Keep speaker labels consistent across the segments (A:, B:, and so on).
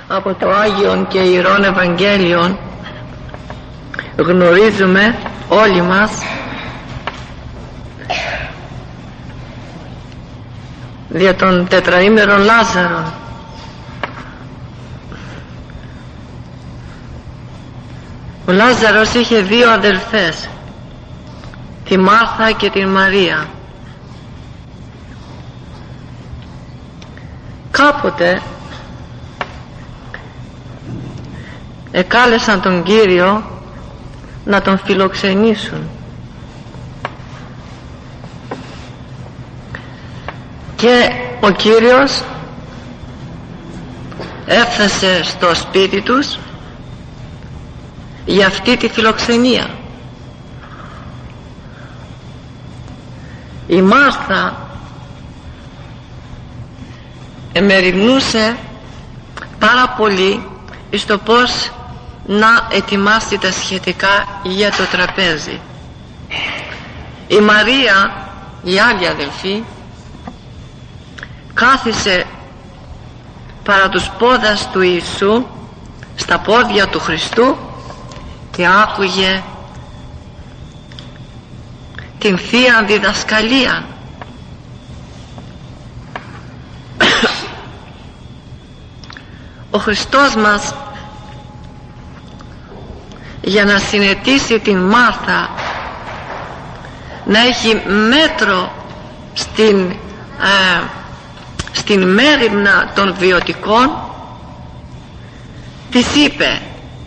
A: Από το Άγιον και Ιερόν Ευαγγέλιον γνωρίζουμε όλοι μας δια των τετραήμερων Λάζαρων. Ο Λάζαρος είχε δύο αδελφές, τη Μάρθα και την Μαρία. Κάποτε εκάλεσαν τον Κύριο να τον φιλοξενήσουν και ο Κύριος έφτασε στο σπίτι τους για αυτή τη φιλοξενία. Η Μάρθα εμεριμνούσε πάρα πολύ στο πώς να ετοιμάσει τα σχετικά για το τραπέζι. Η Μαρία, η άλλη αδελφή, κάθισε παρά τους πόδας του Ιησού, στα πόδια του Χριστού, και άκουγε την Θεία Διδασκαλία. Ο Χριστός μας, για να συνετίσει την Μάρθα να έχει μέτρο στην μέριμνα των βιωτικών, της είπε: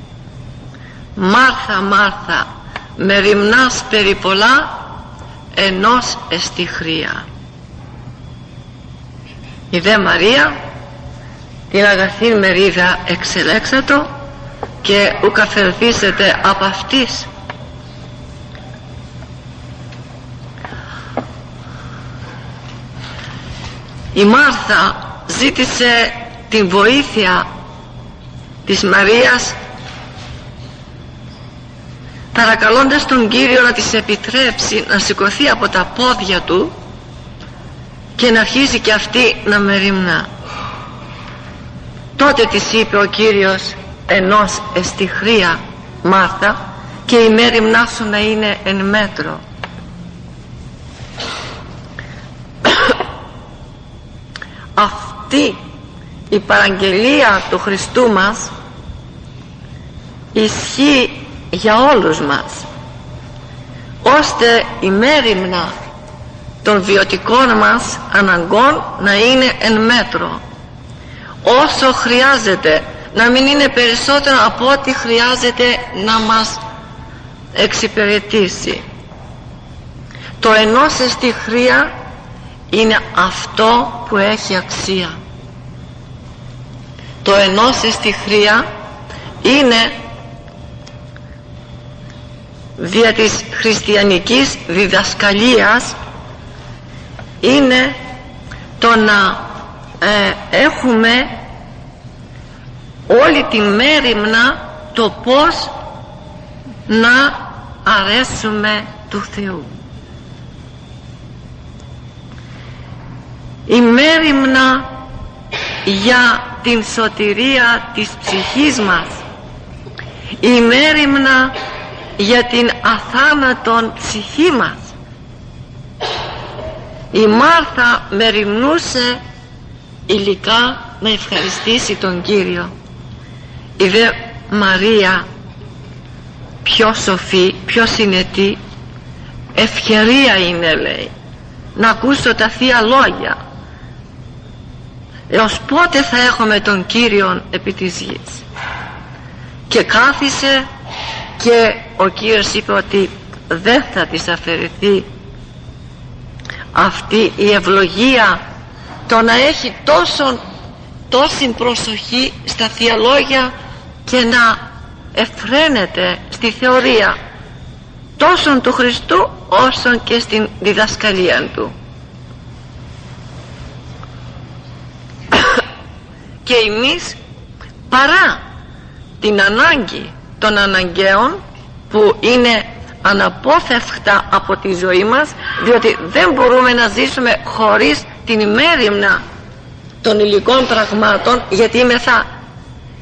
A: Μάρθα, Μάρθα, μεριμνάς περί πολλά, ενός εστι χρία. Η δε Μαρία την αγαθήν μερίδα εξελέξατο και ουκ αφαιρθήσετε από αυτής. Η Μάρθα ζήτησε την βοήθεια της Μαρίας, παρακαλώντας τον Κύριο να της επιτρέψει να σηκωθεί από τα πόδια του και να αρχίσει και αυτή να μεριμνά. Τότε της είπε ο Κύριος: ενός εστι χρία, Μάρθα, και η μέριμνά σου να είναι εν μέτρο. Αυτή η παραγγελία του Χριστού μας ισχύει για όλους μας, ώστε η μέριμνα των βιωτικών μας αναγκών να είναι εν μέτρο, όσο χρειάζεται, να μην είναι περισσότερο από ό,τι χρειάζεται να μας εξυπηρετήσει. Το ενός εστι χρία είναι αυτό που έχει αξία. Το ενός εστι χρία είναι δια της χριστιανικής διδασκαλίας, είναι το να έχουμε όλη τη μέριμνα το πώς να αρέσουμε του Θεού. Η μέριμνα για την σωτηρία της ψυχής μας, η μέριμνα για την αθάνατον ψυχή μας. Η Μάρθα μεριμνούσε υλικά να ευχαριστήσει τον Κύριο. Η δε Μαρία, πιο σοφή, πιο συνετή, ευκαιρία είναι, λέει, να ακούσω τα Θεία Λόγια. Έως πότε θα έχουμε τον Κύριον επί της γης? Και κάθισε και ο Κύριος είπε ότι δεν θα της αφαιρεθεί αυτή η ευλογία, το να έχει τόση προσοχή στα Θεία Λόγια και να εφραίνεται στη θεωρία τόσον του Χριστού όσον και στην διδασκαλία του. Και εμείς, παρά την ανάγκη των αναγκαίων που είναι αναπόφευκτα από τη ζωή μας, διότι δεν μπορούμε να ζήσουμε χωρίς την ημέρημνα των υλικών πραγμάτων, γιατί είμεθα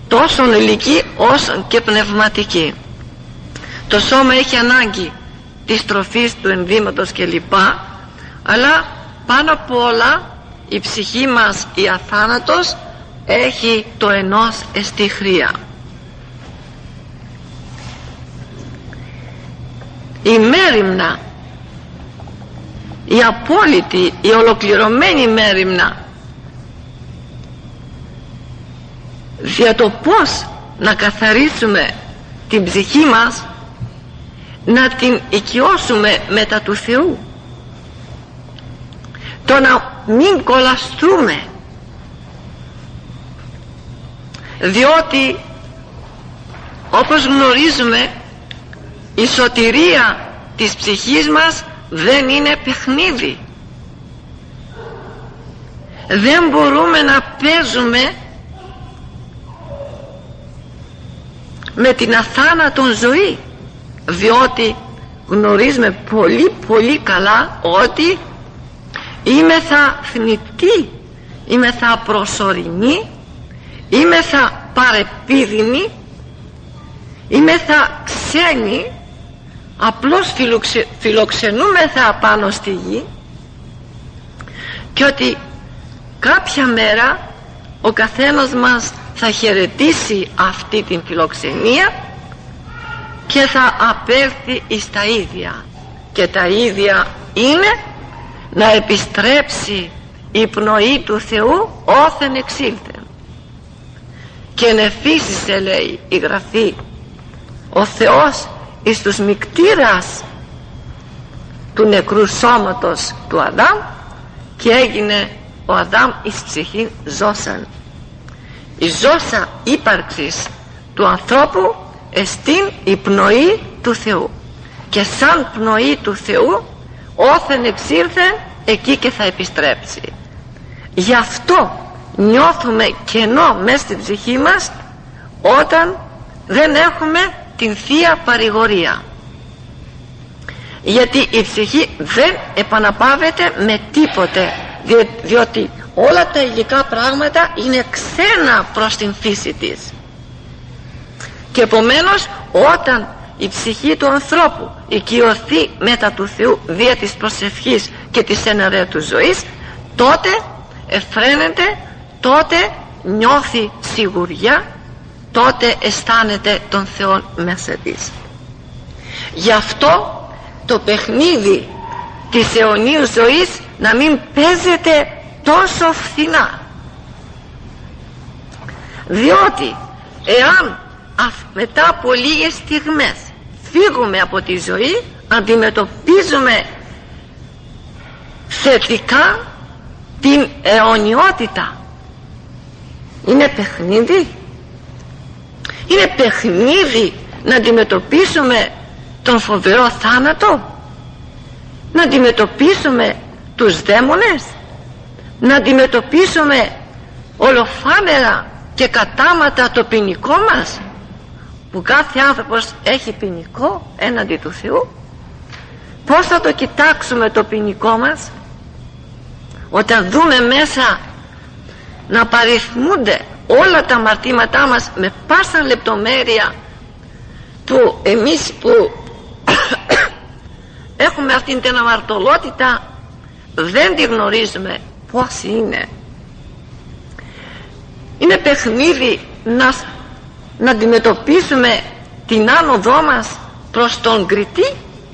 A: τόσο υλική όσο και πνευματική. Το σώμα έχει ανάγκη της τροφής, του ενδύματος κλπ, αλλά πάνω απ' όλα η ψυχή μας, η αθάνατος, έχει το ενός εστί χρία. Η μέριμνα, η απόλυτη, η ολοκληρωμένη μέριμνα για το πώς να καθαρίσουμε την ψυχή μας, να την οικειώσουμε μετά του Θεού, το να μην κολλαστούμε, διότι όπως γνωρίζουμε η σωτηρία της ψυχής μας δεν είναι παιχνίδι. Δεν μπορούμε να παίζουμε με την αθάνατον ζωή, διότι γνωρίζουμε πολύ πολύ καλά ότι είμεθα θνητοί, είμεθα προσωρινοί, είμεθα παρεπίδημοι, είμεθα ξένοι, απλώς φιλοξενούμεθα πάνω στη γη, και ότι κάποια μέρα ο καθένας μας θα χαιρετήσει αυτή την φιλοξενία και θα απέλθει εις τα ίδια, και τα ίδια είναι να επιστρέψει η πνοή του Θεού όθεν εξήλθε. Και ενεφύσισε, λέει η Γραφή, ο Θεός εις τους μικτήρας του νεκρού σώματος του Αδάμ, και έγινε ο Αδάμ εις ψυχή ζώσαν. Η ζώσα ύπαρξης του ανθρώπου εστίν η πνοή του Θεού, και σαν πνοή του Θεού όθεν εξήλθε εκεί και θα επιστρέψει. Γι' αυτό νιώθουμε κενό μέσα στην ψυχή μας όταν δεν έχουμε την Θεία Παρηγορία, γιατί η ψυχή δεν επαναπαύεται με τίποτε, διότι όλα τα υλικά πράγματα είναι ξένα προς την φύση της. Και επομένως όταν η ψυχή του ανθρώπου οικειωθεί μετά του Θεού δια της προσευχής και της εναρέτους ζωής, τότε εφραίνεται, τότε νιώθει σιγουριά, τότε αισθάνεται τον Θεό μέσα της. Γι' αυτό το παιχνίδι της αιωνίου ζωής να μην παίζεται τόσο φθηνά, διότι εάν μετά από λίγες στιγμές φύγουμε από τη ζωή, αντιμετωπίζουμε θετικά την αιωνιότητα. Είναι παιχνίδι, είναι παιχνίδι να αντιμετωπίσουμε τον φοβερό θάνατο, να αντιμετωπίσουμε τους δαίμονες, να αντιμετωπίσουμε ολοφάνερα και κατάματα το ποινικό μας, που κάθε άνθρωπος έχει ποινικό έναντι του Θεού. Πώς θα το κοιτάξουμε το ποινικό μας όταν δούμε μέσα να παριθμούνται όλα τα αμαρτήματά μας με πάσα λεπτομέρεια, που εμείς που έχουμε αυτήν την αμαρτωλότητα δεν τη γνωρίζουμε πώς είναι. Είναι παιχνίδι να αντιμετωπίσουμε την άνοδό μας προς τον κριτή,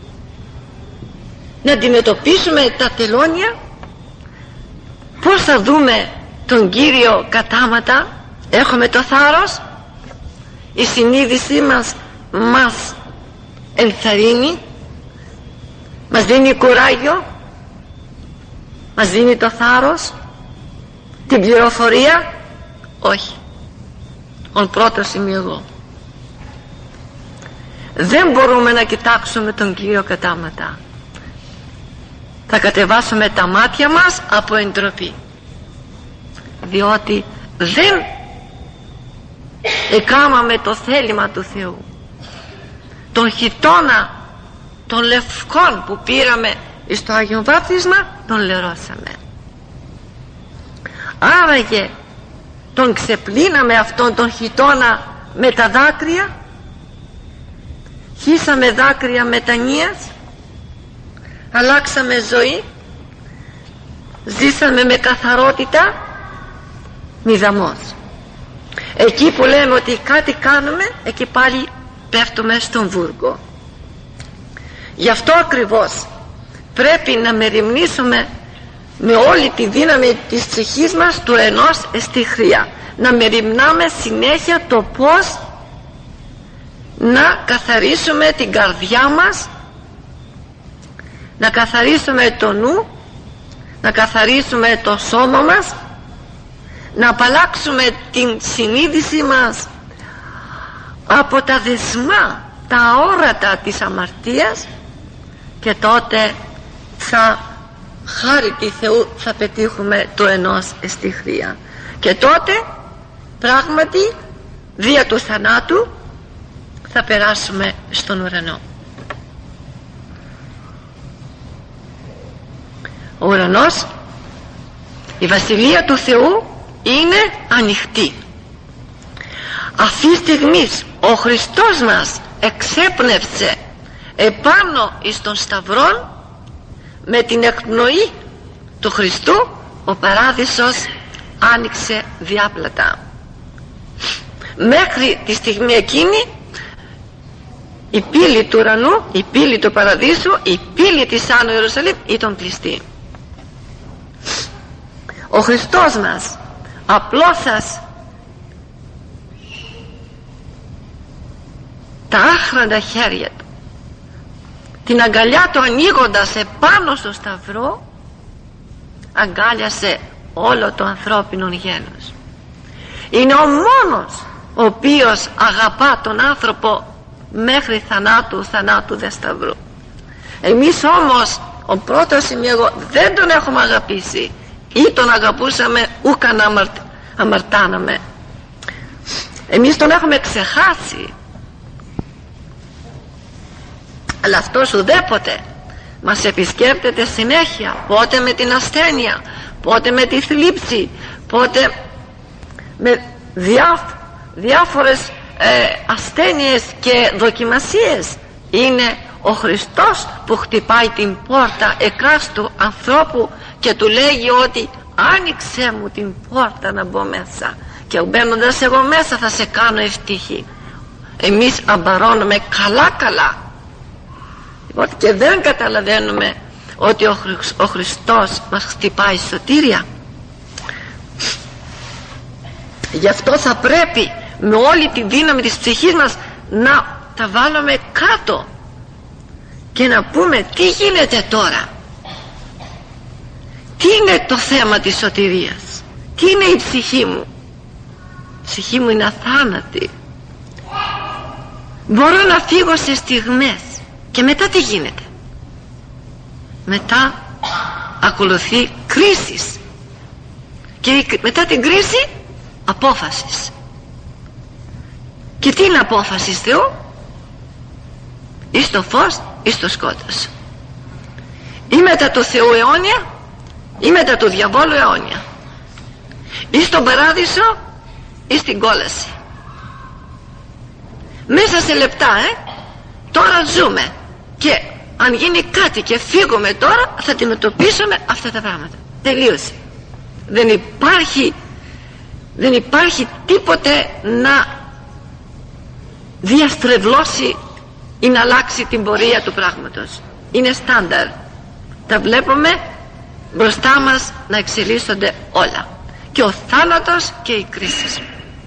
A: να αντιμετωπίσουμε τα τελώνια. Πώς θα δούμε τον Κύριο κατάματα? Έχουμε το θάρρος, η συνείδησή μας ενθαρρύνει, μας δίνει κουράγιο, μας δίνει το θάρρος, την πληροφορία? Όχι. Ο πρώτος είμαι εγώ. Δεν μπορούμε να κοιτάξουμε τον Κύριο κατάματα. Θα κατεβάσουμε τα μάτια μας από εντροπή, διότι δεν εκάμαμε το θέλημα του Θεού. Τον χιτώνα των λευκών που πήραμε στο Άγιο Βάπτισμα τον λερώσαμε. Άραγε τον ξεπλύναμε αυτόν τον χιτώνα με τα δάκρυα, χύσαμε δάκρυα μετανοίας, αλλάξαμε ζωή, ζήσαμε με καθαρότητα, μηδαμός. Εκεί που λέμε ότι κάτι κάνουμε, εκεί πάλι πέφτουμε στον βούργο. Γι' αυτό ακριβώς πρέπει να μεριμνήσουμε με όλη τη δύναμη της ψυχής μας του ενός εστιχρία, να μεριμνάμε συνέχεια το πώς να καθαρίσουμε την καρδιά μας, να καθαρίσουμε το νου, να καθαρίσουμε το σώμα μας, να απαλλάξουμε την συνείδηση μας από τα δεσμά, τα αόρατα της αμαρτίας, και τότε χάρη τη Θεού θα πετύχουμε το ενός εστιχρία. Και τότε πράγματι δια του θανάτου θα περάσουμε στον ουρανό. Ο ουρανός, η Βασιλεία του Θεού είναι ανοιχτή. Αυτή τη στιγμή ο Χριστός μας εξέπνευσε επάνω εις τον Σταυρόν, με την εκπνοή του Χριστού ο παράδεισος άνοιξε διάπλατα. Μέχρι τη στιγμή εκείνη η πύλη του ουρανού, η πύλη του παραδείσου, η πύλη της Άνω Ιερουσαλήμ ήταν κλειστή. Ο Χριστός μας απλώς τα άχραντα χέρια του, την αγκαλιά του ανοίγοντας επάνω στο Σταυρό, αγκάλιασε όλο το ανθρώπινο γένος. Είναι ο μόνος ο οποίος αγαπά τον άνθρωπο μέχρι θανάτου δε σταυρού. Εμείς όμως ο πρώτος είμαι εγώ, δεν τον έχουμε αγαπήσει, ή τον αγαπούσαμε ούκαν αμαρτάναμε. Εμείς τον έχουμε ξεχάσει. Αλλά αυτός ουδέποτε μας επισκέπτεται συνέχεια, πότε με την ασθένεια, πότε με τη θλίψη, πότε με διάφορες ασθένειες και δοκιμασίες. Είναι ο Χριστός που χτυπάει την πόρτα εκάστου ανθρώπου και του λέγει ότι άνοιξέ μου την πόρτα να μπω μέσα, και μπαίνοντας εγώ μέσα θα σε κάνω ευτυχή. Εμείς αμπαρώνουμε καλά και δεν καταλαβαίνουμε ότι ο Χριστός μας χτυπάει σωτήρια. Γι' αυτό θα πρέπει με όλη τη δύναμη της ψυχής μας να τα βάλουμε κάτω και να πούμε τι γίνεται τώρα, τι είναι το θέμα της σωτηρίας, τι είναι η ψυχή μου. Η ψυχή μου είναι αθάνατη. Μπορώ να φύγω σε στιγμές και μετά τι γίνεται? Μετά ακολουθεί κρίσεις, και μετά την κρίση απόφασης. Και τι είναι απόφαση Θεού? Ή στο φως ή στο σκότος, ή μετά του Θεού αιώνια ή μετά του διαβόλου αιώνια, ή στον παράδεισο ή στην κόλαση. Μέσα σε λεπτά τώρα ζούμε, και αν γίνει κάτι και φύγουμε τώρα θα αντιμετωπίσουμε αυτά τα πράγματα. Τελείωσε. Δεν υπάρχει τίποτε να διαστρεβλώσει ή να αλλάξει την πορεία του πράγματος. Είναι στάνταρ. Τα βλέπουμε μπροστά μας να εξελίσσονται όλα, και ο θάνατος και οι κρίσεις.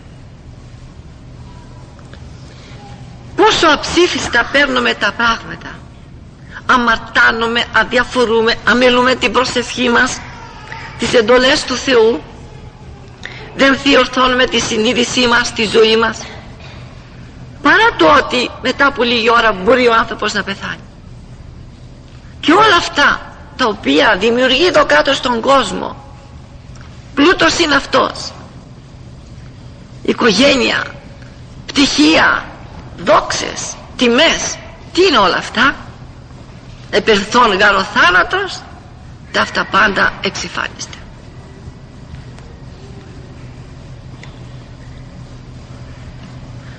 A: Πόσο αψήφιστα παίρνουμε τα πράγματα, αμαρτάνουμε, αδιαφορούμε, αμελούμε την προσευχή μας, τις εντολές του Θεού, δεν διορθώνουμε τη συνείδησή μας, τη ζωή μας, παρά το ότι μετά από λίγη ώρα μπορεί ο άνθρωπος να πεθάνει. Και όλα αυτά τα οποία δημιουργεί εδώ κάτω στον κόσμο, πλούτος είναι αυτός, οικογένεια, πτυχία, δόξες, τιμές, τι είναι όλα αυτά? Επερθών γάρο θάνατος, τα αυτά πάντα εξυφάνιστε.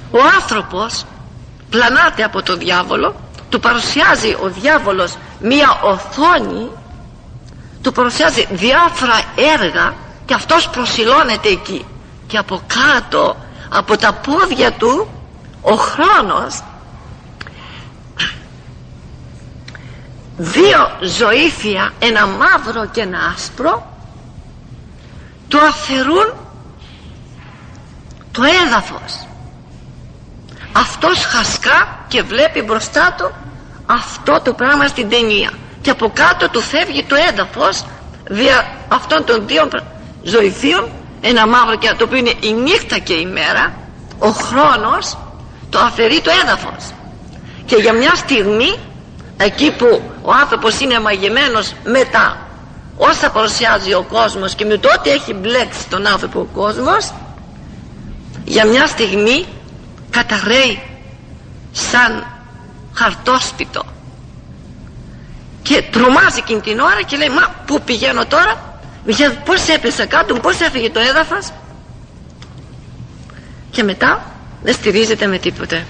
A: Ο άνθρωπος πλανάται από τον διάβολο, του παρουσιάζει ο διάβολος μία οθόνη, του παρουσιάζει διάφορα έργα και αυτός προσιλώνεται εκεί, και από κάτω από τα πόδια του ο χρόνος, δύο ζωήφια, ένα μαύρο και ένα άσπρο, του αφαιρούν το έδαφος. Αυτός χασκά και βλέπει μπροστά του αυτό το πράγμα στην ταινία, και από κάτω του φεύγει το έδαφος δια αυτών των δύο ζωηφίων, ένα μαύρο και το οποίο είναι η νύχτα και η μέρα. Ο χρόνος το αφαιρεί το έδαφος, και για μια στιγμή, εκεί που ο άνθρωπος είναι μαγεμένος με τα όσα παρουσιάζει ο κόσμος και με το ότι έχει μπλέξει τον άνθρωπο ο κόσμος, για μια στιγμή καταρρέει σαν χαρτόσπιτο και τρομάζει εκείνη την ώρα και λέει, μα πού πηγαίνω τώρα, πώς έπεσα κάτω, πώς έφυγε το έδαφος, και μετά δεν στηρίζεται με τίποτε.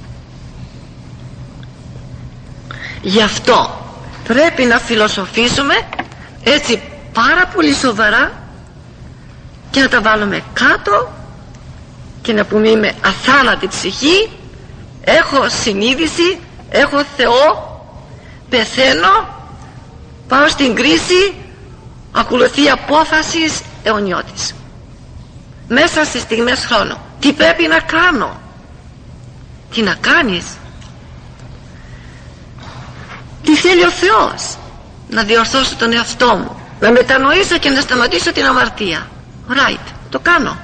A: Γι' αυτό πρέπει να φιλοσοφήσουμε έτσι πάρα πολύ σοβαρά και να τα βάλουμε κάτω και να πούμε, είμαι αθάνατη ψυχή, έχω συνείδηση, έχω Θεό, πεθαίνω, πάω στην κρίση, ακολουθεί απόφαση αιωνιώτης μέσα στις στιγμές χρόνου. Τι πρέπει να κάνω? Τι να κάνεις? Τι θέλει ο Θεός? Να διορθώσω τον εαυτό μου, να μετανοήσω και να σταματήσω την αμαρτία. Right, το κάνω.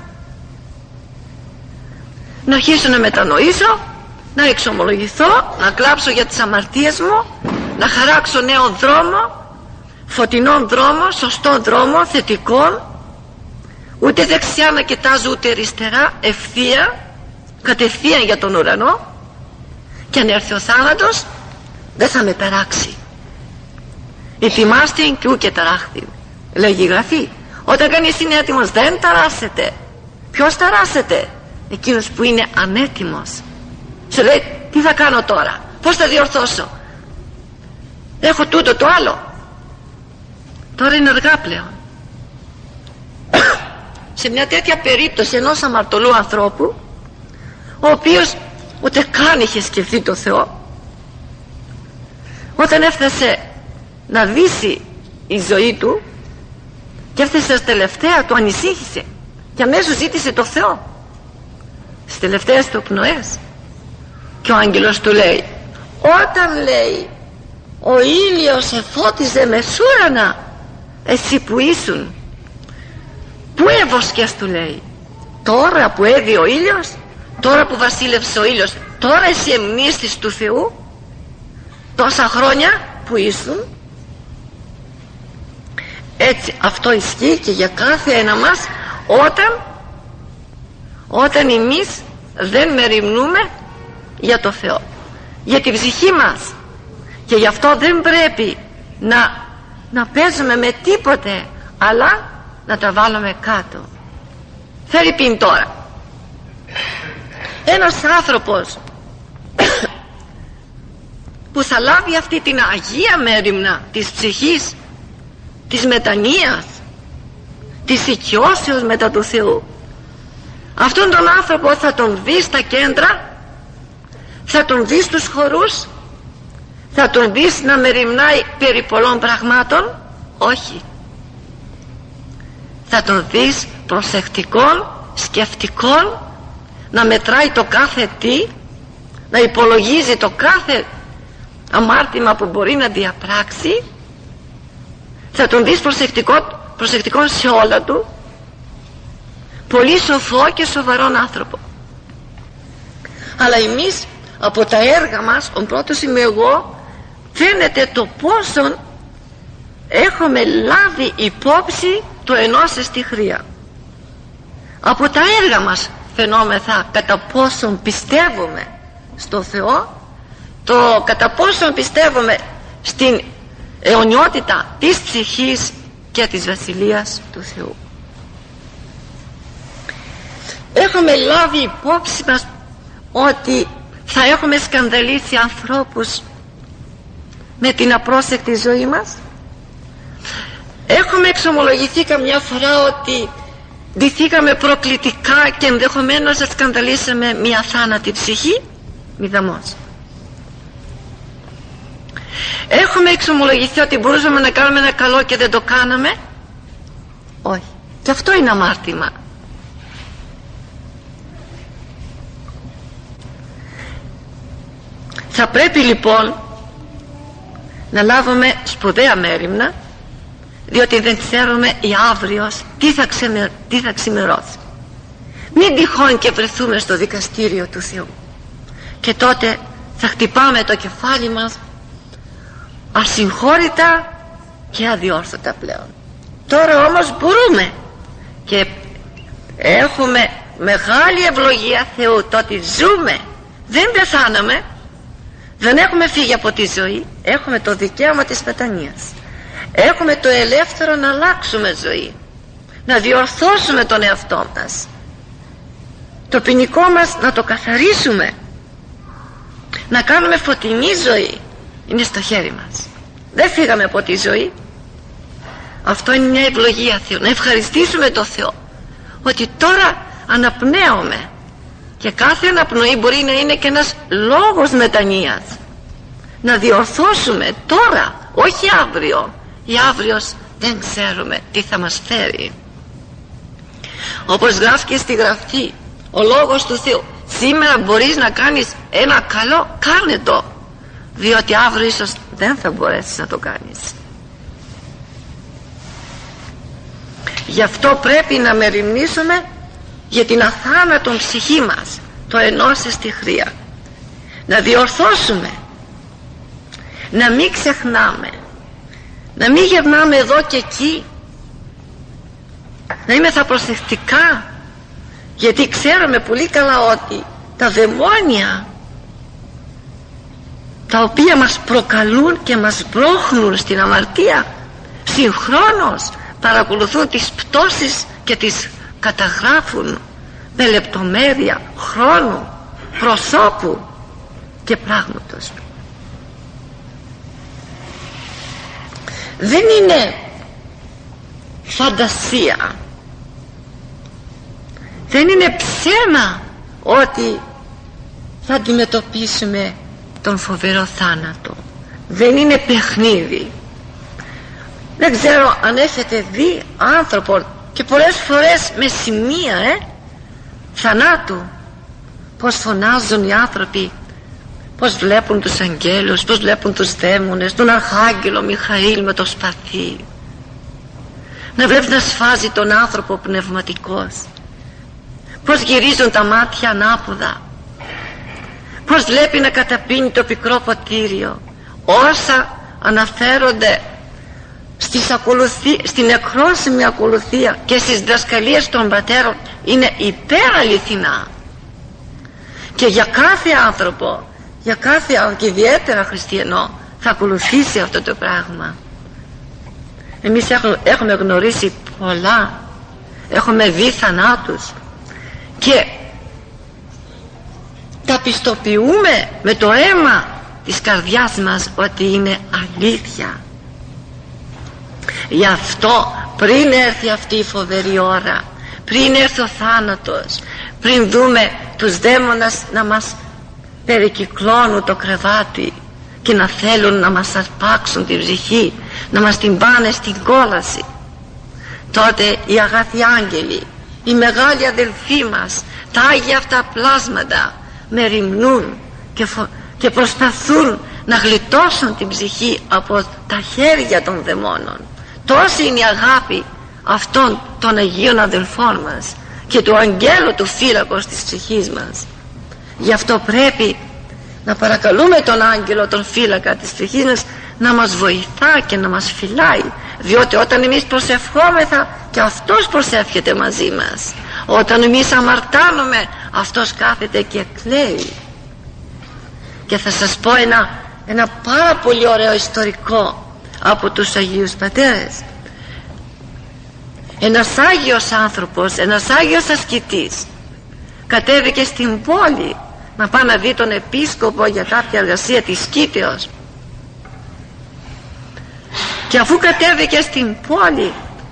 A: Να αρχίσω να μετανοήσω, να εξομολογηθώ, να κλάψω για τις αμαρτίες μου, να χαράξω νέο δρόμο, φωτεινόν δρόμο, σωστό δρόμο, θετικό, ούτε δεξιά να κοιτάζω ούτε αριστερά, ευθεία, κατευθείαν για τον ουρανό, και αν έρθει ο θάνατος δεν θα με περάξει. Ετοιμάστε και ούκε ταράχθη, λέγει η Γραφή. Όταν κανείς είναι έτοιμος δεν ταράσσεται. Ποιος ταράσσεται? Εκείνος που είναι ανέτοιμος. Σου λέει, τι θα κάνω τώρα, πώς θα διορθώσω, έχω τούτο το άλλο. Τώρα είναι αργά πλέον. Σε μια τέτοια περίπτωση ενός αμαρτωλού ανθρώπου, ο οποίος ούτε καν είχε σκεφτεί το Θεό, όταν έφτασε να δύσει η ζωή του και έφτασε στα τελευταία του, ανησύχησε και αμέσως ζήτησε το Θεό στις τελευταίες του πνοές. Και ο άγγελος του λέει, όταν λέει ο ήλιος εφώτιζε μεσούρανα, εσύ που ήσουν, πού έβοσκες, του λέει? Τώρα που έδει ο ήλιος, τώρα που βασίλευσε ο ήλιος, τώρα εσύ εμνίστης του Θεού, τόσα χρόνια που ήσουν. Έτσι αυτό ισχύει και για κάθε ένα μας, όταν εμείς δεν μεριμνούμε για το Θεό, για την ψυχή μας. Και γι' αυτό δεν πρέπει να παίζουμε με τίποτε, αλλά να τα βάλουμε κάτω. Φέρει πίν τώρα ένας άνθρωπος που θα λάβει αυτή την αγία μέριμνα της ψυχής, της μετανοίας, της οικειώσεως μετά του Θεού, αυτόν τον άνθρωπο θα τον δει στα κέντρα, θα τον δει στους χορούς, θα τον δεις να μεριμνάει περί πολλών πραγμάτων? Όχι. Θα τον δεις προσεκτικών, σκεφτικών, να μετράει το κάθε τι, να υπολογίζει το κάθε αμάρτημα που μπορεί να διαπράξει. Θα τον δεις προσεκτικό σε όλα του, πολύ σοφό και σοβαρόν άνθρωπο. Αλλά εμείς από τα έργα μας, ο πρώτος είμαι εγώ, φαίνεται το πόσον έχουμε λάβει υπόψη το ενός εστιχρία. Από τα έργα μας φαινόμεθα κατά πόσον πιστεύουμε στο Θεό, το κατά πόσον πιστεύουμε στην αιωνιότητα της ψυχής και της Βασιλείας του Θεού. Έχουμε λάβει υπόψη μας ότι θα έχουμε σκανδαλίσει ανθρώπους με την απρόσεκτη ζωή μας? Έχουμε εξομολογηθεί καμιά φορά ότι ντυθήκαμε προκλητικά και ενδεχομένως να σκανδαλίσαμε μια θάνατη ψυχή? Μηδαμός. Έχουμε εξομολογηθεί ότι μπορούσαμε να κάνουμε ένα καλό και δεν το κάναμε? Όχι. Και αυτό είναι αμάρτημα. Θα πρέπει λοιπόν να λάβουμε σπουδαία μέριμνα, διότι δεν ξέρουμε η αύριος τι θα ξημερώσει. Μην τυχόν και βρεθούμε στο δικαστήριο του Θεού και τότε θα χτυπάμε το κεφάλι μας ασυγχώρητα και αδιόρθωτα πλέον. Τώρα όμως μπορούμε και έχουμε μεγάλη ευλογία Θεού, το ότι ζούμε, δεν πεθάναμε, δεν έχουμε φύγει από τη ζωή, έχουμε το δικαίωμα της μετανοίας, έχουμε το ελεύθερο να αλλάξουμε ζωή, να διορθώσουμε τον εαυτό μας, το ποινικό μας να το καθαρίσουμε, να κάνουμε φωτεινή ζωή. Είναι στο χέρι μας, δεν φύγαμε από τη ζωή. Αυτό είναι μια ευλογία Θεού. Να ευχαριστήσουμε τον Θεό ότι τώρα αναπνέουμε, και κάθε αναπνοή μπορεί να είναι και ένας λόγος μετανοίας, να διορθώσουμε τώρα, όχι αύριο. Ή αύριος δεν ξέρουμε τι θα μας φέρει. Όπως γράφει και στη Γραφή ο λόγος του Θεού, σήμερα μπορείς να κάνεις ένα καλό, κάνε το, διότι αύριο ίσως δεν θα μπορέσεις να το κάνεις. Γι' αυτό πρέπει να μεριμνήσουμε για την αθάνατον ψυχή μας, το ενώσε στη χρειά, να διορθώσουμε, να μην ξεχνάμε, να μην γυρνάμε εδώ και εκεί, να είμαστε προσεκτικά, γιατί ξέρουμε πολύ καλά ότι τα δαιμόνια τα οποία μας προκαλούν και μας μπρόχνουν στην αμαρτία, συγχρόνως παρακολουθούν τις πτώσεις και τις καταγράφουν με λεπτομέρεια χρόνου, προσώπου και πράγματος. Δεν είναι φαντασία, δεν είναι ψέμα ότι θα αντιμετωπίσουμε τον φοβερό θάνατο. Δεν είναι παιχνίδι. Δεν ξέρω αν έχετε δει άνθρωπο και πολλές φορές με σημεία θανάτου, πως φωνάζουν οι άνθρωποι, πως βλέπουν τους αγγέλους, πως βλέπουν τους δαίμονες, τον Αρχάγγελο Μιχαήλ με το σπαθί. Να βλέπεις να σφάζει τον άνθρωπο πνευματικός, πως γυρίζουν τα μάτια ανάποδα, πως βλέπει να καταπίνει το πικρό ποτήριο. Όσα αναφέρονται στην εκρόσιμη ακολουθία και στις διδασκαλίες των πατέρων είναι υπεραληθινά, και για κάθε άνθρωπο, για κάθε και ιδιαίτερα χριστιανό, θα ακολουθήσει αυτό το πράγμα. Εμείς έχουμε γνωρίσει πολλά, έχουμε δει θανάτους και τα πιστοποιούμε με το αίμα της καρδιάς μας ότι είναι αλήθεια. Γι' αυτό πριν έρθει αυτή η φοβερή ώρα, πριν έρθει ο θάνατος, πριν δούμε τους δαίμονες να μας περικυκλώνουν το κρεβάτι και να θέλουν να μας αρπάξουν την ψυχή, να μας την πάνε στην κόλαση, τότε οι αγαθοί άγγελοι, οι μεγάλοι αδελφοί μας, τα Άγια αυτά πλάσματα μεριμνούν και προσπαθούν να γλιτώσουν την ψυχή από τα χέρια των δαιμόνων. Τόση είναι η αγάπη αυτών των Αγίων αδελφών μας και του αγγέλου του φύλακος της ψυχής μας. Γι' αυτό πρέπει να παρακαλούμε τον άγγελο, τον φύλακα της ψυχής μας, να μας βοηθά και να μας φυλάει, διότι όταν εμείς προσευχόμεθα και αυτός προσεύχεται μαζί μας. Όταν εμείς αμαρτάνουμε, αυτός κάθεται και κλαίει. Και θα σας πω ένα πάρα πολύ ωραίο ιστορικό από τους Αγίους Πατέρες. Ένας Άγιος άνθρωπος, ένας Άγιος ασκητής κατέβηκε στην πόλη να πάει να δει τον επίσκοπο για κάποια εργασία της Κήτεως. Και αφού κατέβηκε στην πόλη,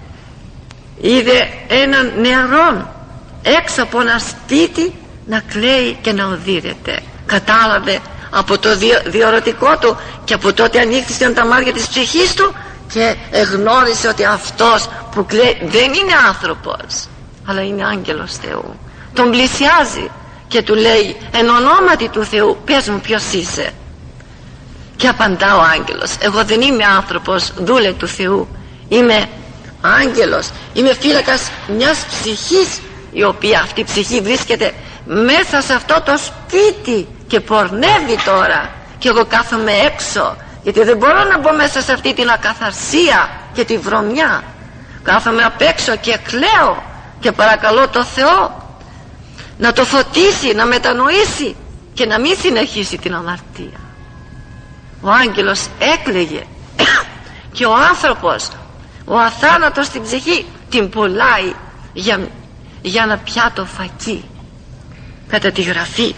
A: είδε έναν νεαρόν έξω από ένα σπίτι να κλαίει και να οδύρεται. Κατάλαβε από το διορωτικό του και από τότε ανοίχθηκαν τα μάτια της ψυχής του και εγνώρισε ότι αυτός που κλαίει δεν είναι άνθρωπος, αλλά είναι άγγελος Θεού. Τον πλησιάζει και του λέει εν ονόματι του Θεού, πες μου ποιος είσαι. Και απαντά ο άγγελος, εγώ δεν είμαι άνθρωπος, δούλε του Θεού, είμαι άγγελος, είμαι φύλακας μιας ψυχής, η οποία αυτή η ψυχή βρίσκεται μέσα σε αυτό το σπίτι και πορνεύει τώρα, και εγώ κάθομαι έξω γιατί δεν μπορώ να μπω μέσα σε αυτή την ακαθαρσία και τη βρωμιά. Κάθομαι απ' έξω και κλαίω και παρακαλώ το Θεό να το φωτίσει, να μετανοήσει και να μην συνεχίσει την αμαρτία. Ο άγγελος έκλαιγε και ο άνθρωπος, ο αθάνατος στην ψυχή, την πουλάει για ένα πιάτο φακί κατά τη Γραφή.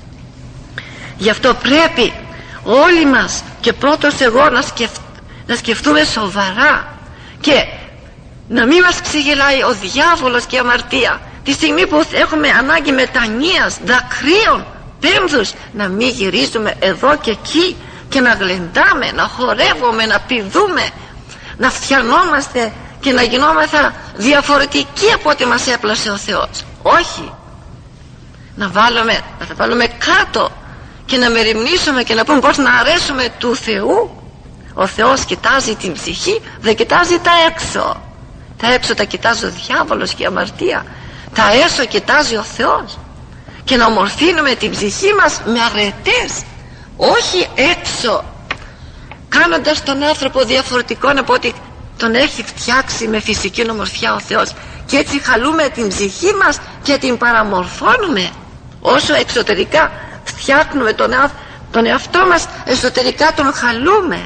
A: Γι' αυτό πρέπει όλοι μας και πρώτος εγώ να σκεφτούμε σοβαρά και να μην μας ξεγελάει ο διάβολος και η αμαρτία. Τη στιγμή που έχουμε ανάγκη μετανοίας, δακρύων, πέμβδους, να μην γυρίζουμε εδώ και εκεί και να γλεντάμε, να χορεύουμε, να πηδούμε, να φτιανόμαστε και να γινόμεθα διαφορετικοί από ό,τι μας έπλασε ο Θεός. Όχι, να τα βάλουμε κάτω και να μεριμνήσουμε και να πούμε πώς να αρέσουμε του Θεού. Ο Θεός κοιτάζει την ψυχή, δεν κοιτάζει τα έξω. Τα έξω τα κοιτάζει ο διάβολος και η αμαρτία, τα έσω κοιτάζει ο Θεός. Και να ομορφύνουμε την ψυχή μας με αρετές, όχι έξω, κάνοντας τον άνθρωπο διαφορετικό από ό,τι τον έχει φτιάξει με φυσική ομορφιά ο Θεός, και έτσι χαλούμε την ψυχή μας και την παραμορφώνουμε. Όσο εξωτερικά φτιάχνουμε τον εαυτό μας, εσωτερικά τον χαλούμε.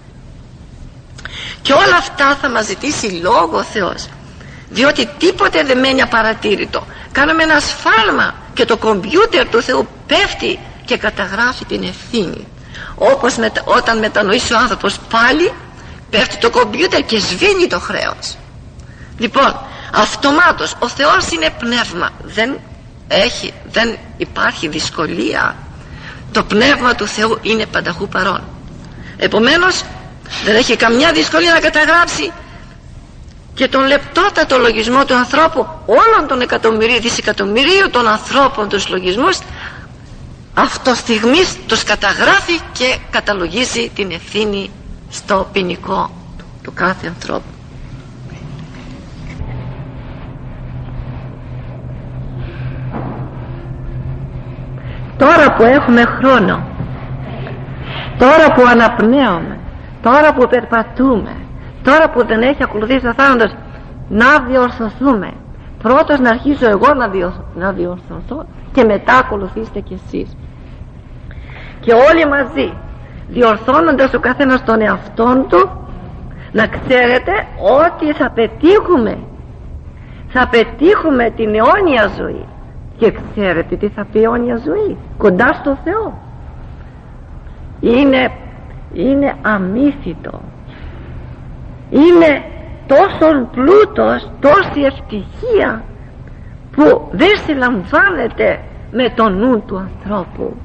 A: Και όλα αυτά θα μας ζητήσει λόγο ο Θεός, διότι τίποτε δεν μένει απαρατήρητο. Κάνουμε ένα σφάλμα και το κομπιούτερ του Θεού πέφτει και καταγράφει την ευθύνη. Όπως όταν μετανοήσει ο άνθρωπος, πάλι πέφτει το κομπιούτερ και σβήνει το χρέος. Λοιπόν, αυτομάτως ο Θεός είναι πνεύμα, δεν υπάρχει δυσκολία. Το πνεύμα του Θεού είναι πανταχού παρόν. Επομένως δεν έχει καμιά δυσκολία να καταγράψει και τον λεπτότατο λογισμό του ανθρώπου, όλων των δισεκατομμυρίων των ανθρώπων, τους λογισμούς αυτός στιγμής τους καταγράφει και καταλογίζει την ευθύνη στο ποινικό του κάθε ανθρώπου. Τώρα που έχουμε χρόνο, τώρα που αναπνέουμε, τώρα που περπατούμε, τώρα που δεν έχει ακολουθήσει ο θάνατος, να διορθωθούμε. Πρώτος να αρχίσω εγώ να διορθωθώ και μετά ακολουθήστε κι εσείς. Και όλοι μαζί, διορθώνοντας ο καθένας τον εαυτόν του, να ξέρετε ότι θα πετύχουμε την αιώνια ζωή. Και ξέρετε τι θα πει αιώνια ζωή? Κοντά στο Θεό. Είναι αμύθιτο. Είναι τόσο πλούτος, τόση ευτυχία που δεν συλλαμβάνεται με το νου του ανθρώπου.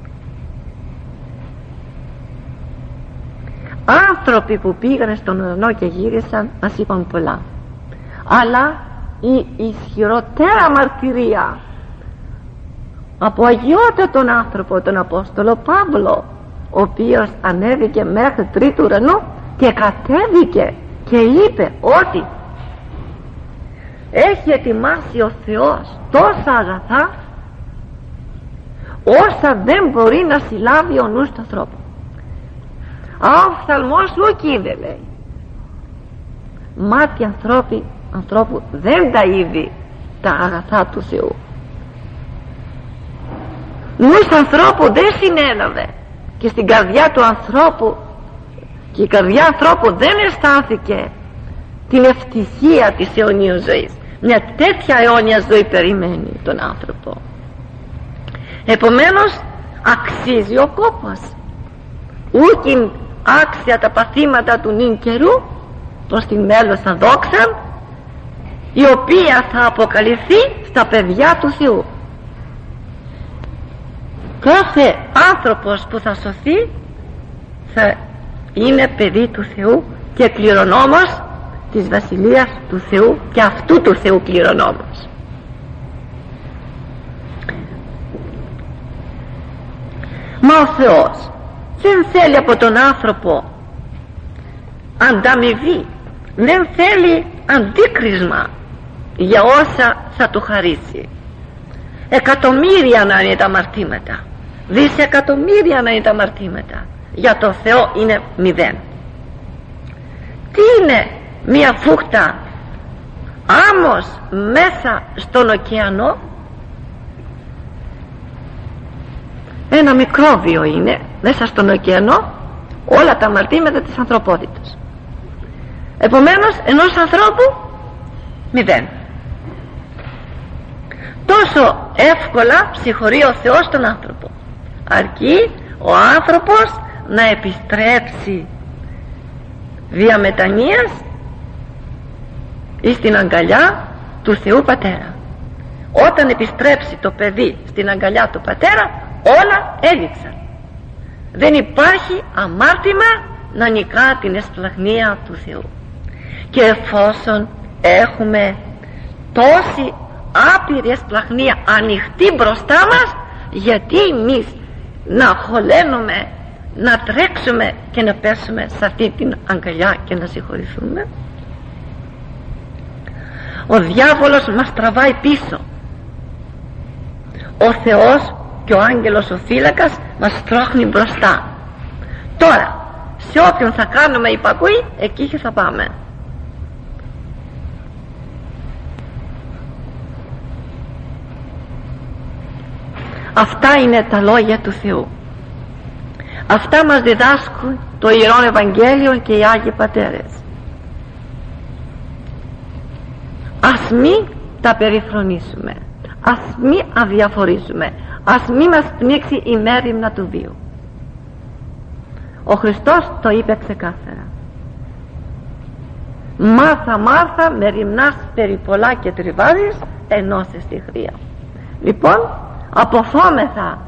A: Άνθρωποι που πήγανε στον ουρανό και γύρισαν μας είπαν πολλά, αλλά η ισχυρότερα μαρτυρία από αγιότατον άνθρωπο, τον Απόστολο Παύλο, ο οποίος ανέβηκε μέχρι τρίτου ουρανού και κατέβηκε και είπε ότι έχει ετοιμάσει ο Θεός τόσα αγαθά όσα δεν μπορεί να συλλάβει ο νους του ανθρώπου. Ο οφθαλμός ουκ είδε, λέει. Μάτια ανθρώπου δεν τα είδει τα αγαθά του Θεού. Νους ανθρώπου δεν συνέλαβε, και στην καρδιά του ανθρώπου, και η καρδιά ανθρώπου δεν αισθάνθηκε την ευτυχία της αιωνίας ζωής. Μια τέτοια αιώνια ζωή περιμένει τον άνθρωπο. Επομένως αξίζει ο κόπος, ούκιν άξια τα παθήματα του νυν καιρού προς την μέλωσα δόξαν, η οποία θα αποκαλυφθεί στα παιδιά του Θεού. Κάθε άνθρωπος που θα σωθεί θα είναι παιδί του Θεού και κληρονόμος της Βασιλείας του Θεού και αυτού του Θεού κληρονόμος. Μα ο Θεός δεν θέλει από τον άνθρωπο ανταμοιβή, δεν θέλει αντίκρισμα για όσα θα του χαρίσει. Εκατομμύρια να είναι τα αμαρτήματα, δισεκατομμύρια να είναι τα αμαρτήματα, για το Θεό είναι μηδέν. Τι είναι μια φούχτα άμμος μέσα στον ωκεανό? Ένα μικρόβιο είναι μέσα στον ωκεανό όλα τα αμαρτήματα της ανθρωπότητας. Επομένως ενός ανθρώπου μηδέν. Τόσο εύκολα συγχωρεί ο Θεός τον άνθρωπο, αρκεί ο άνθρωπος να επιστρέψει δια μετανοίας ή στην αγκαλιά του Θεού Πατέρα. Όταν επιστρέψει το παιδί στην αγκαλιά του Πατέρα, όλα έλειξαν. Δεν υπάρχει αμάρτημα να νικά την εσπλαχνία του Θεού. Και εφόσον έχουμε τόση άπειρη εσπλαχνία ανοιχτή μπροστά μας, γιατί εμείς να χωλένουμε, να τρέξουμε και να πέσουμε σε αυτή την αγκαλιά και να συγχωρηθούμε? Ο διάβολος μας τραβάει πίσω, ο Θεός και ο άγγελος ο φύλακας μας τρώχνει μπροστά. Τώρα σε όποιον θα κάνουμε υπακούει, εκεί θα πάμε. Αυτά είναι τα λόγια του Θεού. Αυτά μας διδάσκουν το Ιερό Ευαγγέλιο και οι Άγιοι Πατέρες. Ας μη τα περιφρονήσουμε, ας μη αδιαφορήσουμε, ας μη μας πνίξει η μέριμνα του βίου. Ο Χριστός το είπε ξεκάθαρα: Μάρθα, Μάρθα, μεριμνάς περί πολλά και τριβάζεις, ενώσες τη χρία. Λοιπόν, αποφόμεθα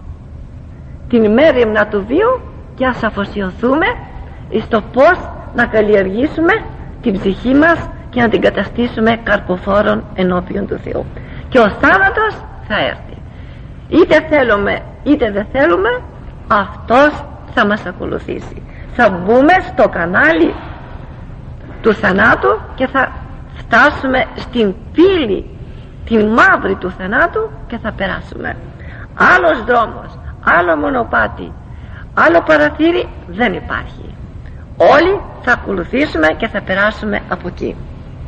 A: την μέριμνα του βίου και ας αφοσιωθούμε στο πως να καλλιεργήσουμε την ψυχή μας και να την καταστήσουμε καρποφόρον ενώπιον του Θεού. Και ο θάνατος θα έρθει, είτε θέλουμε είτε δεν θέλουμε, αυτός θα μας ακολουθήσει. Θα μπούμε στο κανάλι του θανάτου και θα φτάσουμε στην πύλη την μαύρη του θανάτου και θα περάσουμε. Άλλος δρόμος, άλλο μονοπάτι, άλλο παραθύρι δεν υπάρχει. Όλοι θα ακολουθήσουμε και θα περάσουμε από εκεί.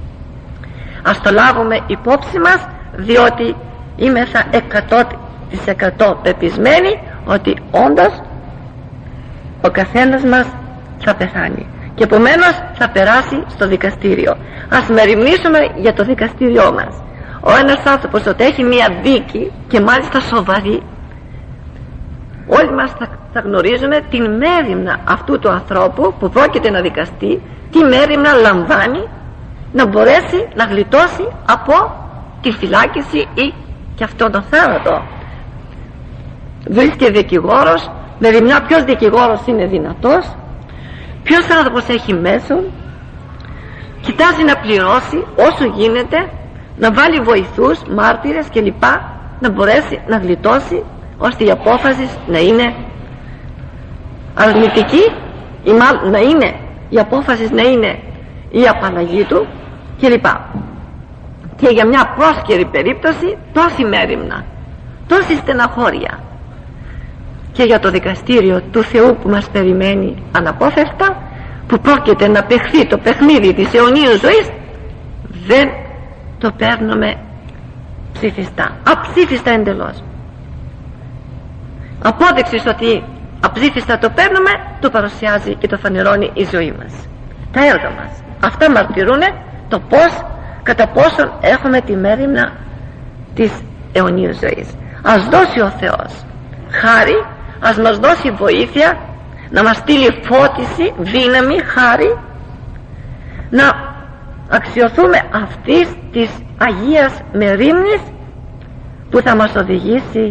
A: Ας το λάβουμε υπόψη μας, διότι είμαι 100% πεπισμένη ότι όντως ο καθένας μας θα πεθάνει και επομένως θα περάσει στο δικαστήριο. Ας μεριμνήσουμε για το δικαστήριό μας. Ο ένας άνθρωπος ότι έχει μία δίκη και μάλιστα σοβαρή, όλοι μας θα γνωρίζουμε την μέριμνα αυτού του ανθρώπου που πρόκειται να δικαστεί, τι μέριμνα λαμβάνει να μπορέσει να γλιτώσει από τη φυλάκιση ή και αυτόν τον θάνατο. Βρίσκεται δικηγόρος, μεριμνά ποιος δικηγόρος είναι δυνατός, ποιος άνθρωπος έχει μέσον, κοιτάζει να πληρώσει όσο γίνεται, να βάλει βοηθούς, μάρτυρες κλπ, να μπορέσει να γλιτώσει, ώστε η απόφαση να είναι αρνητική ή μάλλον να είναι η απόφαση να είναι η απαλλαγή του κλπ. Και για μια πρόσκαιρη περίπτωση τόση μέριμνα, τόση στεναχώρια. Και για το δικαστήριο του Θεού που μας περιμένει αναπόφευκτα, που πρόκειται να παιχθεί το παιχνίδι της αιωνίου ζωής, δεν το παίρνουμε ψηφιστά, αψήφιστα εντελώς. Απόδειξης ότι αψήφιστα το παίρνουμε, το παρουσιάζει και το φανερώνει η ζωή μας, τα έργα μας. Αυτά μαρτυρούν το πώς, κατά πόσον έχουμε τη μέριμνα της αιωνίου ζωής. Ας δώσει ο Θεός χάρη, ας μας δώσει βοήθεια, να μας στείλει φώτιση, δύναμη, χάρη, να αξιοθούμε αυτής της Αγίας Μερίμνης που θα μας οδηγήσει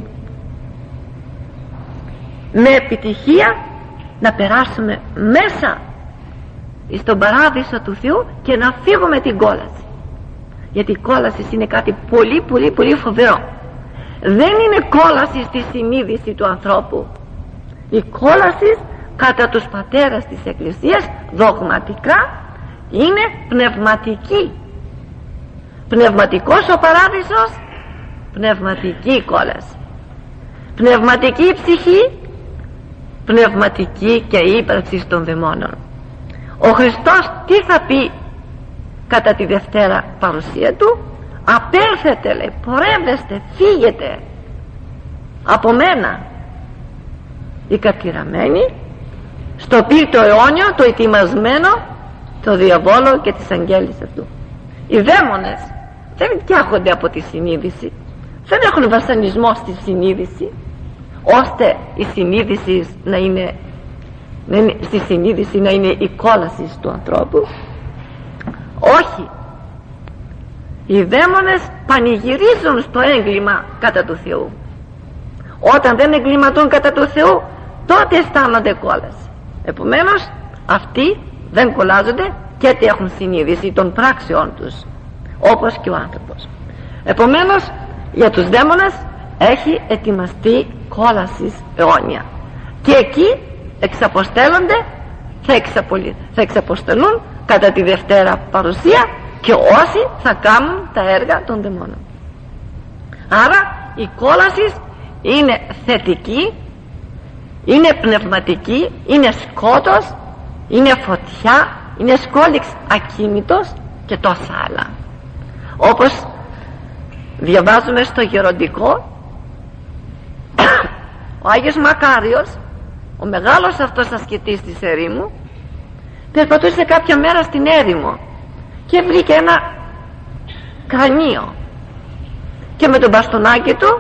A: με επιτυχία να περάσουμε μέσα στον παράδεισο του Θεού και να φύγουμε την κόλαση. Γιατί η κόλαση είναι κάτι πολύ πολύ πολύ φοβερό. Δεν είναι κόλαση στη συνείδηση του ανθρώπου. Η κόλαση κατά τους πατέρες της Εκκλησίας δογματικά είναι πνευματική. Πνευματικός ο παράδεισος, πνευματική κόλαση. Πνευματική ψυχή, πνευματική και ύπαρξη των δαιμόνων. Ο Χριστός τι θα πει κατά τη Δευτέρα παρουσία του? Απέλθετε, λέει, πορεύεστε, φύγετε από μένα οι κατηραμένοι, στο πύρτο αιώνιο, το ετοιμασμένο, το διαβόλο και τις αγγέλης αυτού. Οι δαίμονες δεν φτιάχονται από τη συνείδηση, δεν έχουν βασανισμό στη συνείδηση, ώστε η συνείδηση στη συνείδηση να είναι η κόλαση του ανθρώπου. Όχι, οι δαίμονες πανηγυρίζουν στο έγκλημα κατά του Θεού. Όταν δεν εγκληματούν κατά του Θεού, τότε αισθάνονται κόλαση. Επομένως αυτοί δεν κολλάζονται και έτσι έχουν συνείδηση των πράξεών τους, όπως και ο άνθρωπος. Επομένως για τους δαίμονες έχει ετοιμαστεί κόλαση αιώνια, και εκεί εξαποστέλλονται, θα εξαποστελούν κατά τη Δευτέρα παρουσία και όσοι θα κάνουν τα έργα των δαιμόνων. Άρα η κόλαση είναι θετική, είναι πνευματική, είναι σκότος, είναι φωτιά, είναι σκόλιξ ακίνητος και τόσα άλλα. Όπως διαβάζουμε στο Γεροντικό, ο Άγιος Μακάριος, ο μεγάλος αυτός ασκητής της ερήμου, περπατούσε κάποια μέρα στην έρημο και βρήκε ένα κρανίο και με τον μπαστονάκι του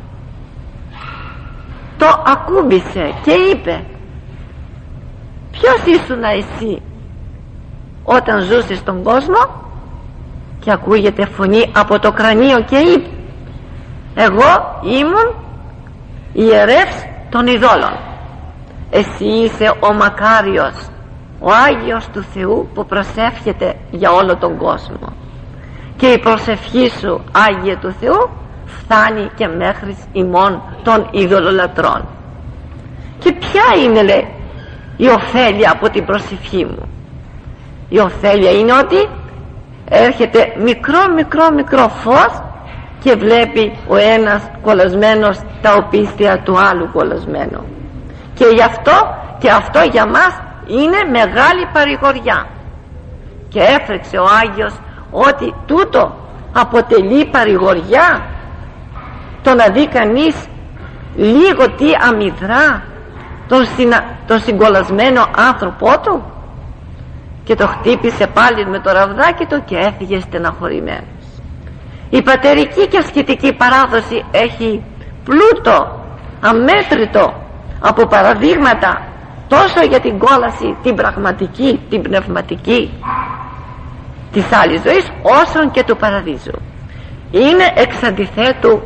A: το ακούμπησε και είπε: ποιος ήσουν εσύ όταν ζούσες στον κόσμο? Και ακούγεται φωνή από το κρανίο και είπε: εγώ ήμουν ιερεύς των ειδόλων. Εσύ είσαι ο Μακάριος, ο Άγιος του Θεού που προσεύχεται για όλο τον κόσμο, και η προσευχή σου, Άγιε του Θεού, φτάνει και μέχρι ημών των ειδωλολατρών. Και ποια είναι, λέει, η ωφέλεια από την προσευχή μου? Η ωφέλεια είναι ότι έρχεται μικρό φως και βλέπει ο ένας κολλασμένος τα οπίστια του άλλου κολλασμένου, και γι' αυτό και αυτό για μας είναι μεγάλη παρηγοριά. Και έφρεξε ο Άγιος ότι τούτο αποτελεί παρηγοριά, το να δει κανείς λίγο τι αμυδρά τον συγκολασμένο άνθρωπό του, και το χτύπησε πάλι με το ραβδάκι του και έφυγε στεναχωρημένος. Η πατερική και ασκητική παράδοση έχει πλούτο αμέτρητο από παραδείγματα, τόσο για την κόλαση την πραγματική, την πνευματική της άλλης ζωής, όσον και του παραδείσου. Είναι εξ αντιθέτου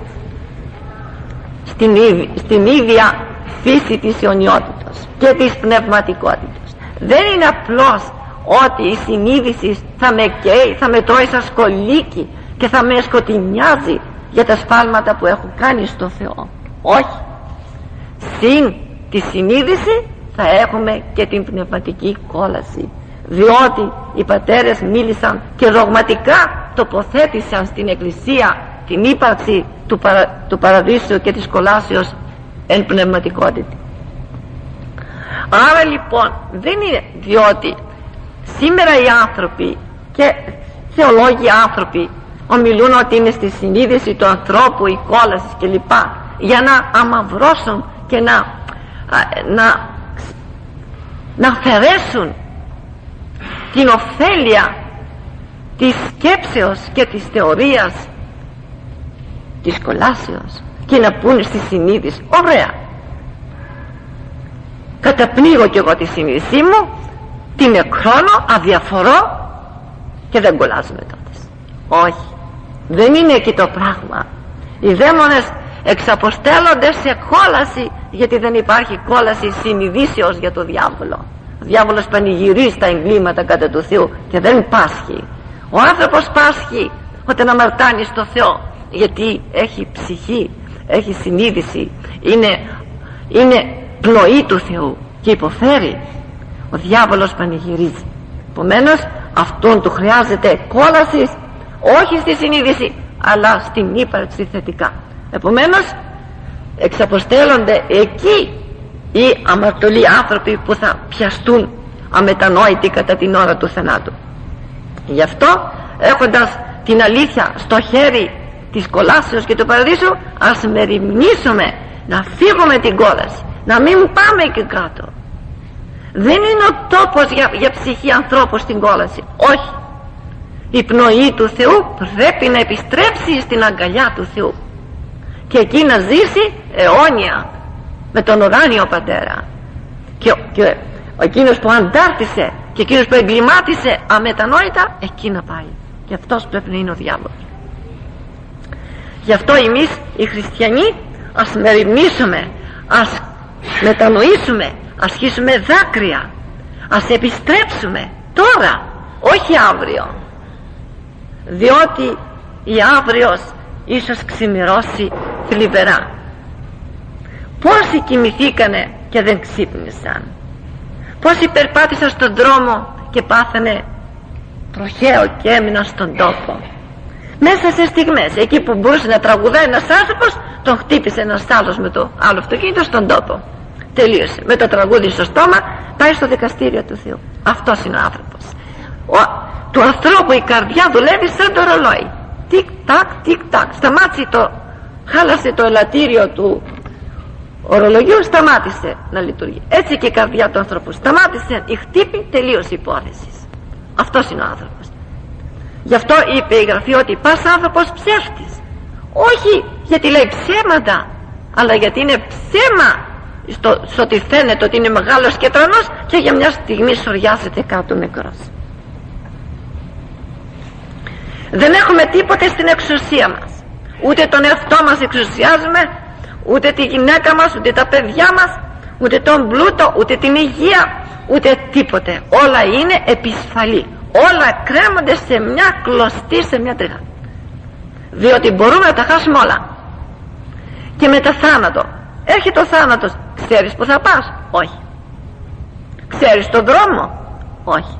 A: στην ίδια φύση της αιωνιότητας και της πνευματικότητας. Δεν είναι απλώς ότι η συνείδηση θα με καίει, θα με τρώει σαν σκολίκι και θα με σκοτεινιάζει για τα σφάλματα που έχω κάνει στο Θεό. Όχι, συν τη συνείδηση θα έχουμε και την πνευματική κόλαση, διότι οι πατέρες μίλησαν και δογματικά τοποθέτησαν στην Εκκλησία την ύπαρξη του παραδείσου και της κολάσεως εν πνευματικότητα. Άρα λοιπόν δεν είναι διότι σήμερα οι άνθρωποι και θεολόγοι άνθρωποι ομιλούν ότι είναι στη συνείδηση του ανθρώπου η κόλαση κλπ, για να αμαυρώσουν και να αφαιρέσουν την ωφέλεια της σκέψεως και της θεωρίας της κολάσεως και να πούνε στη συνείδηση, ωραία, καταπνίγω κι εγώ τη συνείδησή μου, την εκχρώνω, αδιαφορώ και δεν κολλάζω με τότε. Όχι, δεν είναι εκεί το πράγμα. Οι δαίμονες εξαποστέλλονται σε κόλαση, γιατί δεν υπάρχει κόλαση συνειδήσεως για το διάβολο. Ο διάβολος πανηγυρίζει τα εγκλήματα κατά του Θεού και δεν πάσχει. Ο άνθρωπος πάσχει όταν αμαρτάνει στο Θεό, γιατί έχει ψυχή, έχει συνείδηση, είναι πνοή του Θεού και υποφέρει. Ο διάβολος πανηγυρίζει. Επομένως αυτόν του χρειάζεται κόλαση, όχι στη συνείδηση αλλά στην ύπαρξη θετικά. Επομένως εξαποστέλλονται εκεί οι αμαρτωλοί άνθρωποι που θα πιαστούν αμετανόητοι κατά την ώρα του θανάτου. Γι' αυτό, έχοντας την αλήθεια στο χέρι της κολάσεως και του παραδείσου, ας μεριμνήσουμε να φύγουμε την κόλαση, να μην πάμε εκεί κάτω. Δεν είναι ο τόπος για ψυχή ανθρώπου στην κόλαση, όχι. Η πνοή του Θεού πρέπει να επιστρέψει στην αγκαλιά του Θεού και εκεί να ζήσει αιώνια με τον ουράνιο Πατέρα. Και εκείνος που αντάρτησε και εκείνος που εγκλημάτισε αμετανόητα, εκεί να πάει. Και αυτός πρέπει να είναι ο διάβολος. Γι' αυτό εμείς οι χριστιανοί ας μεριμνήσουμε, ας μετανοήσουμε, ας χύσουμε δάκρυα, ας επιστρέψουμε τώρα, όχι αύριο, διότι η αύριος ίσως ξημερώσει θλιβερά. Πόσοι κοιμηθήκανε και δεν ξύπνησαν, πόσοι περπάτησαν στον δρόμο και πάθανε τροχαίο και έμειναν στον τόπο. Μέσα σε στιγμές, εκεί που μπορούσε να τραγουδάει ένας άνθρωπος, τον χτύπησε ένας άλλος με το άλλο αυτοκίνητο στον τόπο. Τελείωσε. Με το τραγούδι στο στόμα πάει στο δικαστήριο του Θεού. Αυτός είναι ο άνθρωπος. Του ανθρώπου η καρδιά δουλεύει σαν το ρολόι. Τικ τακ, τικ τακ. Σταμάτησε χάλασε το ελαττήριο του ορολογίου, σταμάτησε να λειτουργεί. Έτσι και η καρδιά του ανθρώπου σταμάτησε η χτύπη, τελείωσε η υπόθεση. Αυτός είναι ο άνθρωπος. Γι' αυτό είπε η Γραφή ότι πας άνθρωπος ψεύτης, όχι γιατί λέει ψέματα, αλλά γιατί είναι ψέμα στο ότι φαίνεται ότι είναι μεγάλος και τρανός και για μια στιγμή σωριάζεται κάτω νεκρός. Δεν έχουμε τίποτε στην εξουσία μας, ούτε τον εαυτό μας εξουσιάζουμε, ούτε τη γυναίκα μας, ούτε τα παιδιά μας, ούτε τον πλούτο, ούτε την υγεία, ούτε τίποτε. Όλα είναι επισφαλή, όλα κρέμονται σε μια κλωστή, σε μια τρύπα, διότι μπορούμε να τα χάσουμε όλα. Και μετά θάνατο, έρχεται ο θάνατος, ξέρεις που θα πας? Όχι. Ξέρεις τον δρόμο? Όχι.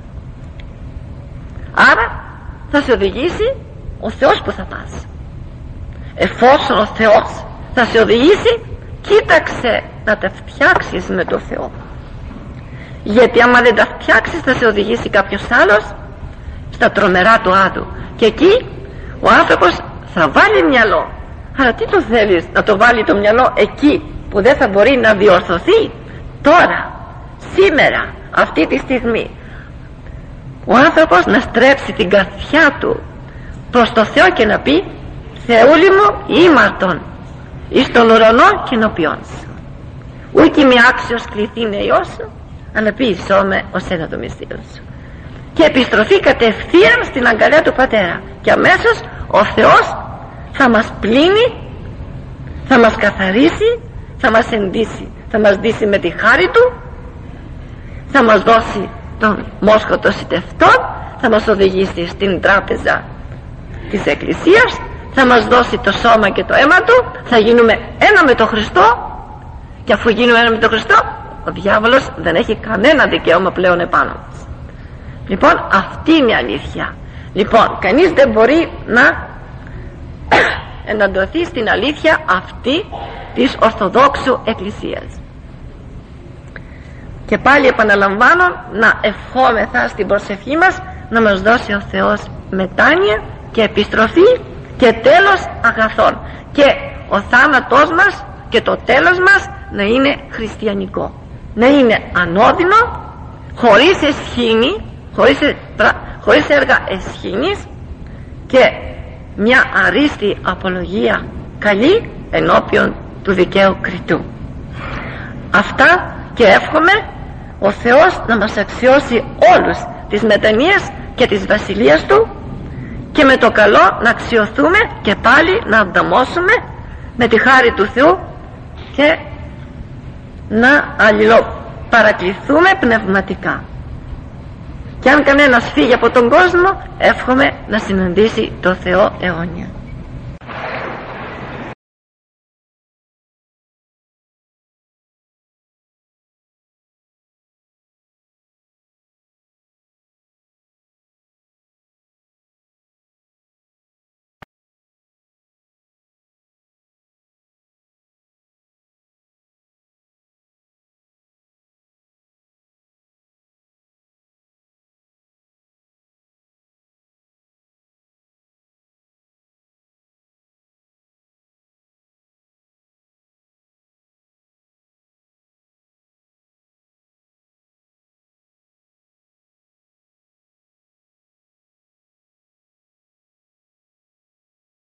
A: Άρα θα σε οδηγήσει ο Θεός που θα πας. Εφόσον ο Θεός θα σε οδηγήσει, κοίταξε να τα φτιάξεις με το Θεό, γιατί άμα δεν τα φτιάξεις θα σε οδηγήσει κάποιος άλλος στα τρομερά του άδου, και εκεί ο άνθρωπος θα βάλει μυαλό. Αλλά τι το θέλεις, να το βάλει το μυαλό εκεί που δεν θα μπορεί να διορθωθεί? Τώρα, σήμερα, αυτή τη στιγμή, ο άνθρωπος να στρέψει την καρδιά του προς το Θεό και να πει: Θεούλη μου ήμαρτον εις τον ουρανό κοινοποιών σου, ούκη με άξιος κληθήν Υιός σου, αλλά ποιησό με ως ένα το μυστήριο σου. Και επιστροφή κατευθείαν στην αγκαλιά του Πατέρα, και αμέσως ο Θεός θα μας πλύνει, θα μας καθαρίσει, θα μας ενδύσει, θα μας ντύσει με τη χάρη του, θα μας δώσει τον μόσχο των σιτευτών, θα μας οδηγήσει στην τράπεζα της Εκκλησίας, θα μας δώσει το σώμα και το αίμα του, θα γίνουμε ένα με τον Χριστό, και αφού γίνουμε ένα με τον Χριστό, ο διάβολος δεν έχει κανένα δικαίωμα πλέον επάνω μας. Λοιπόν, αυτή είναι η αλήθεια. Λοιπόν, κανείς δεν μπορεί να εναντωθεί στην αλήθεια αυτή της Ορθοδόξου Εκκλησίας. Και πάλι επαναλαμβάνω να ευχόμεθα στην προσευχή μας να μας δώσει ο Θεός μετάνοια και επιστροφή και τέλος αγαθών, και ο θάνατός μας και το τέλος μας να είναι χριστιανικό, να είναι ανώδυνο, χωρίς εσχήνη, χωρίς έργα εσχήνης, και μια αρίστη απολογία καλή ενώπιον του δικαίου κριτού. Αυτά, και εύχομαι ο Θεός να μας αξιώσει όλους τις μετανοίες και της βασιλείας Του, και με το καλό να αξιωθούμε και πάλι να ανταμώσουμε με τη χάρη του Θεού και να αλληλοπαρακληθούμε πνευματικά. Και αν κανένας φύγει από τον κόσμο, εύχομαι να συναντήσει το Θεό αιώνια.